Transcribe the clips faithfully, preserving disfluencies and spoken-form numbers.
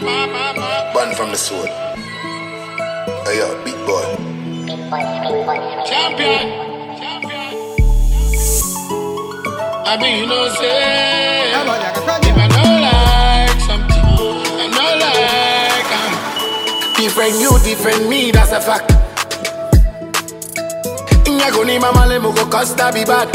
Born from the soul. Hey yo, big boy. Champion. Champion. I mean, you know, say, if I don't like something, I don't like um, different you, different me, that's a fact. Inga go ni mama le mugo costa be bad.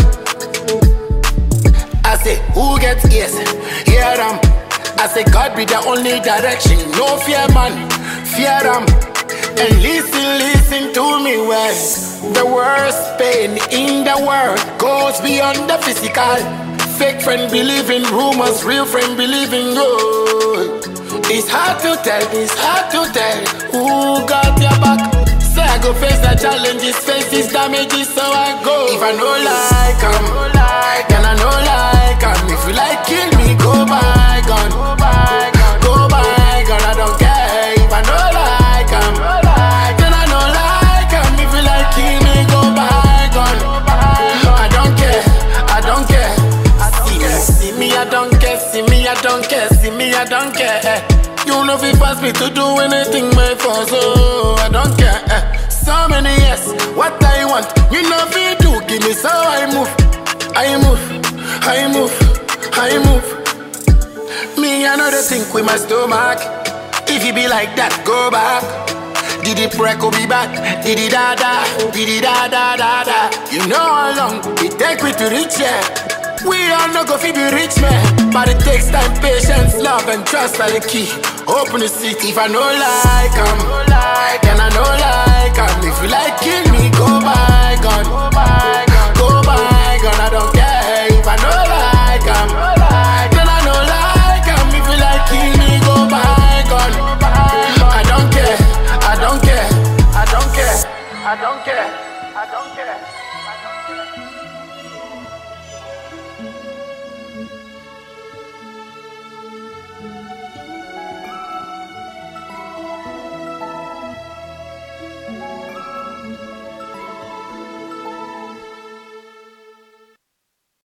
I say, who gets ears? Hear them. I say, God be the only direction. No fear, man. Fear them. And listen, listen to me well. The worst pain in the world goes beyond the physical. Fake friend believe in rumors, real friend believe in God. It's hard to tell, it's hard to tell who got your back. Say I go face the challenges, face these damages, so I go. If I know like I'm, then I know like I'm. If you like kill me, go by gun, go by gun, go by gun. I don't care. If I know like I'm, then I know like I'm. If you like kill me, go by gun. I don't care, I don't care. See me, see me, I don't care. See me, I don't care. See me, I don't care. You know if you force me to do anything, my for so I don't care. So many years, what I want, you know if you do, give me so I move, I move, I move, I move. Me another think with my stomach. If you be like that, go back. Did it break or be back? Did it da da? Did it da da da da? You know how long it take me to reach here. We all not go fi be rich man, but it takes time, patience, love and trust are the key. Open the seat if I know like I'm, then I know like I'm. If you like kill me, go by gun, go by gun, go by gun. I don't care if I know like I'm, then I know like I'm. If you like kill me, go by gun. I don't care, I don't care, I don't care, I don't care, I don't care, I don't care.